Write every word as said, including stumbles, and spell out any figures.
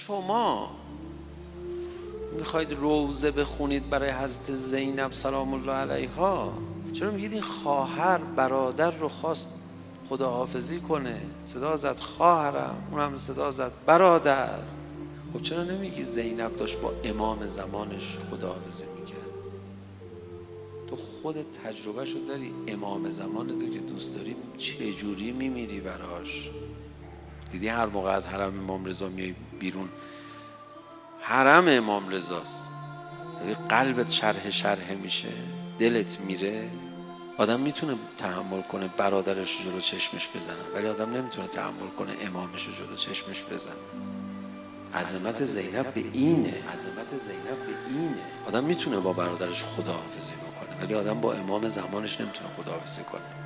شما میخواید روزه بخونید برای حضرت زینب سلام الله علیها، چرا میگید این خواهر برادر رو خواست خداحافظی کنه، صدا زد خواهرم، اونم صدا زد برادر؟ خب چرا نمیگی زینب داشت با امام زمانش خداحافظی میکرد؟ تو خودت تجربه شو داری، امام زمانتو که دوست داری چجوری میمیری براش؟ دیدی هر موقع از حرم امام رضا میای بیرون، حرم امام رضاست، قلبت شرح شرح میشه، دلت میره. آدم میتونه تحمل کنه برادرش جلو چشمش بزنه، ولی آدم نمیتونه تحمل کنه امامش جلو چشمش بزنه. عظمت زینب به اینه، عظمت زینب به اینه. آدم میتونه با برادرش خداحافظی بکنه، ولی آدم با امام زمانش نمیتونه خداحافظی کنه.